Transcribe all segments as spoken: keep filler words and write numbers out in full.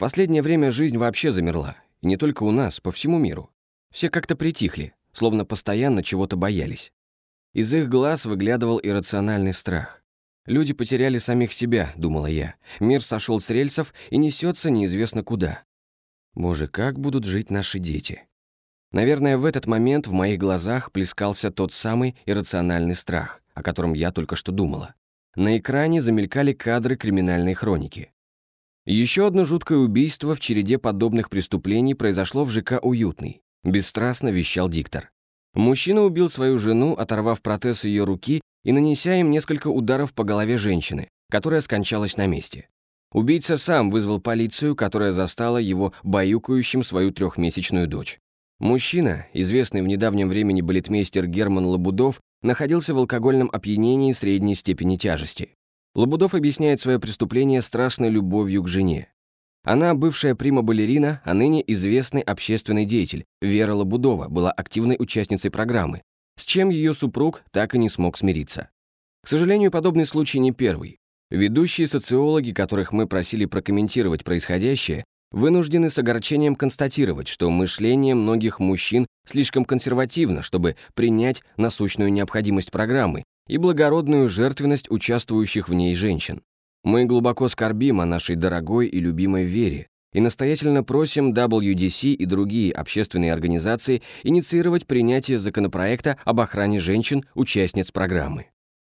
последнее время жизнь вообще замерла. И не только у нас, по всему миру. Все как-то притихли, словно постоянно чего-то боялись. Из их глаз выглядывал иррациональный страх. Люди потеряли самих себя, думала я. Мир сошел с рельсов и несется неизвестно куда. Боже, как будут жить наши дети? Наверное, в этот момент в моих глазах плескался тот самый иррациональный страх, о котором я только что думала. На экране замелькали кадры криминальной хроники. Еще одно жуткое убийство в череде подобных преступлений произошло в ЖК «Уютный», бесстрастно вещал диктор. Мужчина убил свою жену, оторвав протез ее руки и нанеся им несколько ударов по голове женщины, которая скончалась на месте. Убийца сам вызвал полицию, которая застала его баюкающим свою трехмесячную дочь. Мужчина, известный в недавнем времени балетмейстер Герман Лабудов, находился в алкогольном опьянении средней степени тяжести. Лабудов объясняет свое преступление страстной любовью к жене. Она, бывшая прима-балерина, а ныне известный общественный деятель, Вера Лабудова, была активной участницей программы, с чем ее супруг так и не смог смириться. К сожалению, подобный случай не первый. Ведущие социологи, которых мы просили прокомментировать происходящее, вынуждены с огорчением констатировать, что мышление многих мужчин слишком консервативно, чтобы принять насущную необходимость программы и благородную жертвенность участвующих в ней женщин. Мы глубоко скорбим о нашей дорогой и любимой Вере и настоятельно просим дабл ю ди си и другие общественные организации инициировать принятие законопроекта об охране женщин-участниц программы.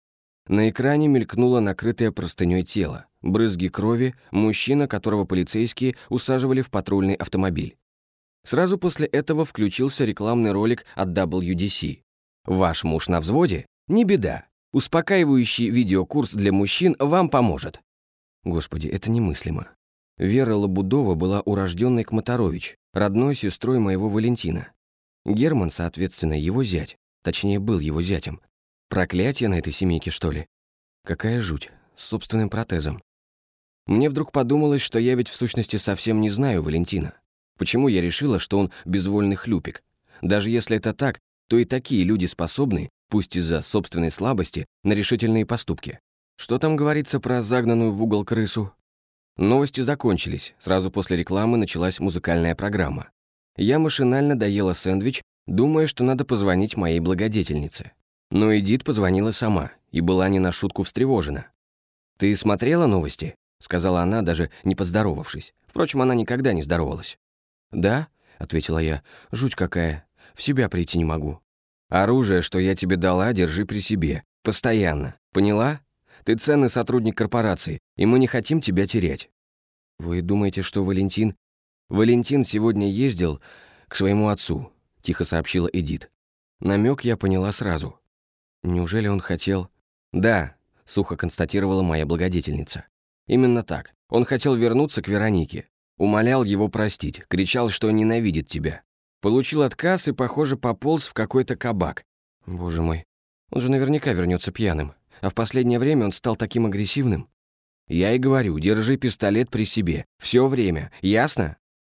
На экране мелькнуло накрытое простыней тело, брызги крови, мужчина, которого полицейские усаживали в патрульный автомобиль. Сразу после этого включился рекламный ролик от дабл ю ди си. «Ваш муж на взводе? Не беда. Успокаивающий видеокурс для мужчин вам поможет». Господи, это немыслимо. Вера Лабудова была урожденной Кматарович, родной сестрой моего Валентина. Герман, соответственно, его зять, точнее, был его зятем. Проклятие на этой семейке, что ли? Какая жуть, с собственным протезом. Мне вдруг подумалось, что я ведь в сущности совсем не знаю Валентина. Почему я решила, что он безвольный хлюпик? Даже если это так, то и такие люди способны, пусть из-за собственной слабости, на решительные поступки. Что там говорится про загнанную в угол крысу? Новости закончились, сразу после рекламы началась музыкальная программа. Я машинально доела сэндвич, думая, что надо позвонить моей благодетельнице. Но Эдит позвонила сама и была не на шутку встревожена. «Ты смотрела новости?» — сказала она, даже не поздоровавшись. Впрочем, она никогда не здоровалась. «Да», — ответила я, — «жуть какая, в себя прийти не могу». «Оружие, что я тебе дала, держи при себе. Постоянно. Поняла? Ты ценный сотрудник корпорации, и мы не хотим тебя терять». «Вы думаете, что Валентин...» «Валентин сегодня ездил к своему отцу», — тихо сообщила Эдит. Намек я поняла сразу. Неужели он хотел... «Да», — сухо констатировала моя благодетельница. «Именно так. Он хотел вернуться к Веронике. Умолял его простить, кричал, что ненавидит тебя. Получил отказ и, похоже, пополз в какой-то кабак. Боже мой, он же наверняка вернется пьяным. А в последнее время он стал таким агрессивным. Я и говорю, держи пистолет при себе. Все время. Ясно?»